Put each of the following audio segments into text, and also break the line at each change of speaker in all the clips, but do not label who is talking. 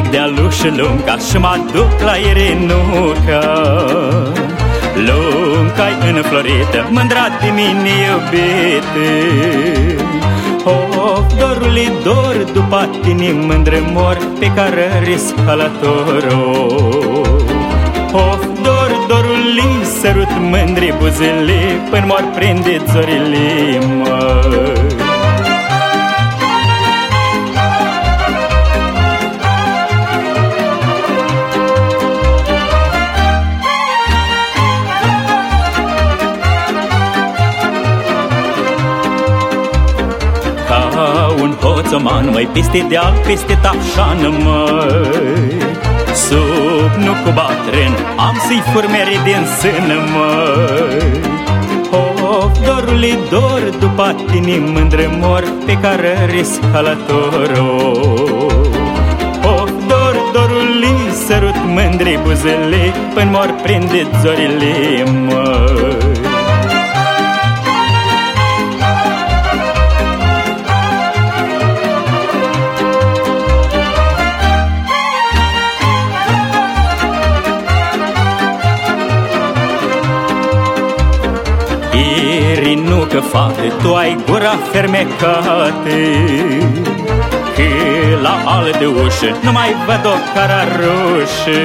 dealul și lunca și mă duc la Irinuca. Lunca-i înflorită, mândra de mine iubite. Of, dorului dor, după tine mândre mor, pe care risc călătorul. Of, dorului, sărut mândri buzele, până mor prinde zorile, măi. Ca un hoțoman, măi, peste deal, peste tapșană, măi. Sub nu cu bătrân, am să-i furmeri din sână, măi. Of, dorului dor, după tine mândre mor, pe care risc călătorul. Of, dorului, sărut mândri buzele, până mor prinde zorile, măi. Irinucă, fată, tu ai gura fermecată, că la altă ușă nu mai văd o cararușă.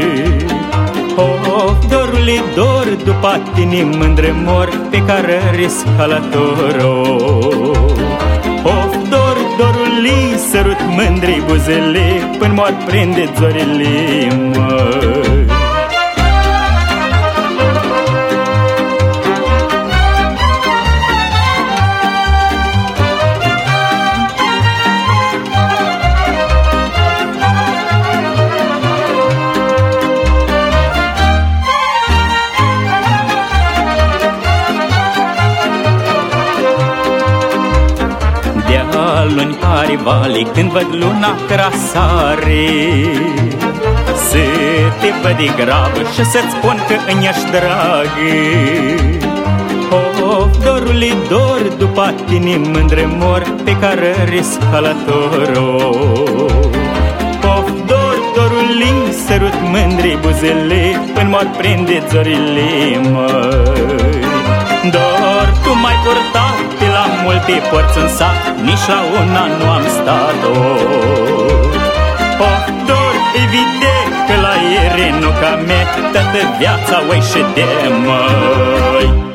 Of, dorului dor, după tine mândre mor, pe care risc călătorul. Of, dorului, sărut mândri buzele, până mor prinde zorile, măi. Luni pare vale, când văd luna crasare, să te văd de grabă și să-ți spun că îmi-ești dragă. Of, dorului dor, după tine mândre mor, pe care risc călătorul. Of, dorului, sărut mândri buzele, până mor prinde zorile, măi. Dor, tu m-ai purtat pe la multe porți în sat, nici la una nu am stat-o. Of, dor, evident că la Irinuca mea toată viața o-i și de, măi.